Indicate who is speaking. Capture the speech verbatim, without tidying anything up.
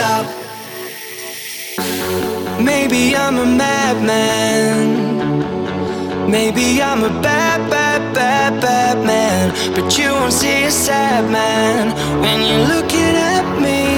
Speaker 1: stop. Maybe I'm a madman. Maybe I'm a bad, bad, bad, bad man. But you won't see a sad man when you're looking at me.